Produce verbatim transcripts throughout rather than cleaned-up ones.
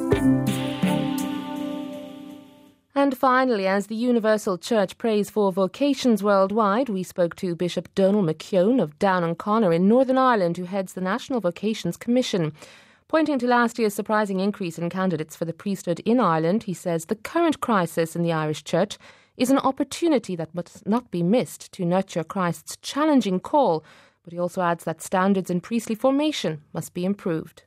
And finally, as the Universal Church prays for vocations worldwide, we spoke to Bishop Donal McKeown of Down and Connor in Northern Ireland, who heads the National Vocations Commission. Pointing to last year's surprising increase in candidates for the priesthood in Ireland, he says the current crisis in the Irish Church is an opportunity that must not be missed to nurture Christ's challenging call, but he also adds that standards in priestly formation must be improved.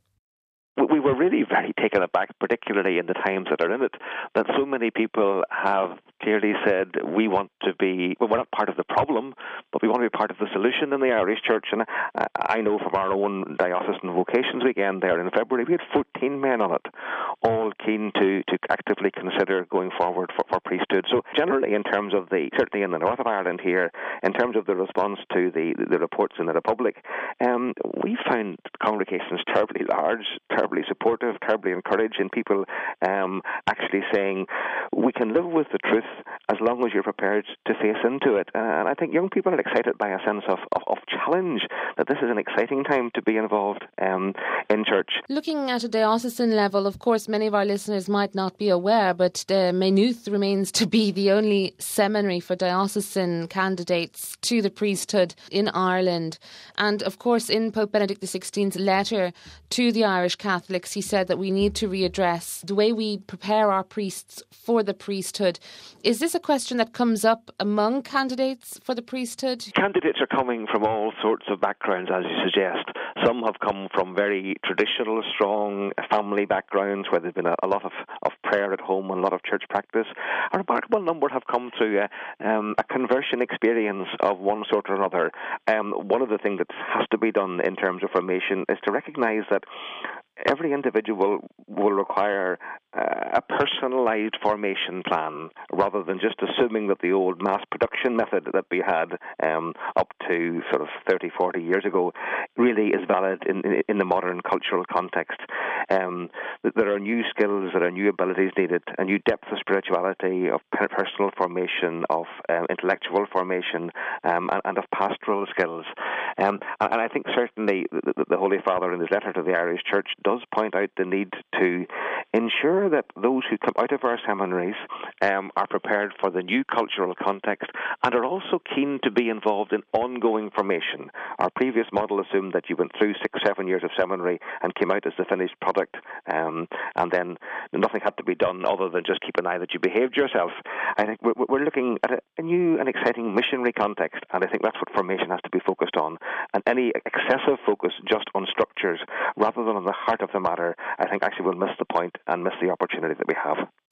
We were really very taken aback, particularly in the times that are in it, that so many people have clearly said, we want to be, well, we're not part of the problem, but we want to be part of the solution in the Irish Church. And I know from our own Diocesan Vocations Weekend there in February, we had fourteen men on it, all keen to, to actively consider going forward for, for priesthood. So generally in terms of the, certainly in the north of Ireland here, in terms of the response to the, the reports in the Republic, um, we found congregations terribly large, terribly supportive, terribly encouraging, people um, actually saying, we can live with the truth as long as you're prepared to face into it. Uh, and I think young people are excited by a sense of, of, of challenge, that this is an exciting time to be involved um, in church. Looking at a diocesan level, of course, many of our listeners might not be aware, but uh, Maynooth remains to be the only seminary for diocesan candidates to the priesthood in Ireland. And of course, in Pope Benedict the sixteenth's letter to the Irish Catholics, he said that we need to readdress the way we prepare our priests for the priesthood. Is this a question that comes up among candidates for the priesthood? Candidates are coming from all sorts of backgrounds, as you suggest. Some have come from very traditional, strong family backgrounds where there's been a, a lot of, of prayer at home and a lot of church practice. A remarkable number have come through a, um, a conversion experience of one sort or another. Um, one of the things that has to be done in terms of formation is to recognise that every individual will require uh, a personalised formation plan rather than just assuming that the old mass production method that we had um, up to sort of thirty, forty years ago really is valid in, in, in the modern cultural context. Um, there are new skills, there are new abilities needed, a new depth of spirituality, of personal formation, of um, intellectual formation, um, and, and of pastoral skills. Um, and I think certainly the, the Holy Father in his letter to the Irish Church does point out the need to ensure that those who come out of our seminaries um, are prepared for the new cultural context and are also keen to be involved in ongoing formation. Our previous model assumed that you went through six, seven years of seminary and came out as the finished product, um, and then nothing had to be done other than just keep an eye that you behaved yourself. I think we're, we're looking at a new and exciting missionary context, and I think that's what formation has to be focused on. And any excessive focus just on structures rather than on the heart of the matter, I think actually will miss the point and miss the opportunity that we have.